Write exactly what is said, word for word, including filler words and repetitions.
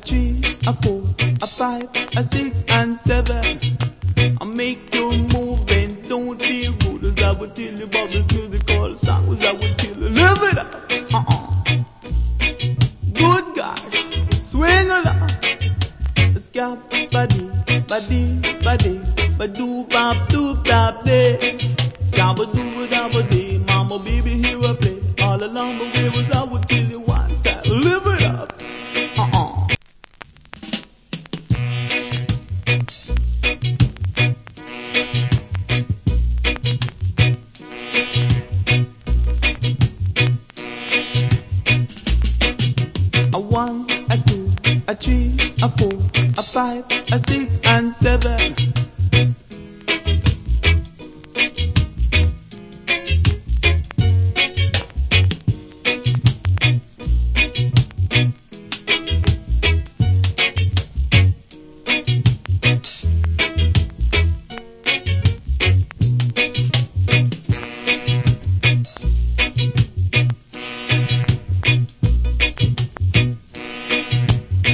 three, a four, a five, a six, and seven. I make you move and don't be rude. As I would tell you about this musical song, as I would tell you, live it up. Uh-uh. Good gosh, swing along. Scab, body, body, body, ba-doo, bop, doo, bop, day. Scab, doo, bop, day. Mama, baby, here I play. All along the way, as I would tell you one time, live it up. Uh-uh. A one, a two, a three, a four, a five, a six, and seven.